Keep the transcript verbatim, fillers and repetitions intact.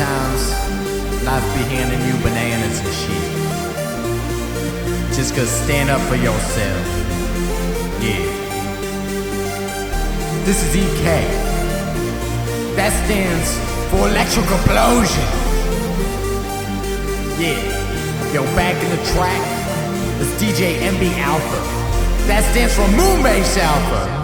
sometimes life be handing you bananas and shit. Just cause stand up for yourself. Yeah. This is E K. That stands for electric explosion. Yeah. Yo, back in the track, it's D J M B Alpha. That stands for Moonbase Alpha.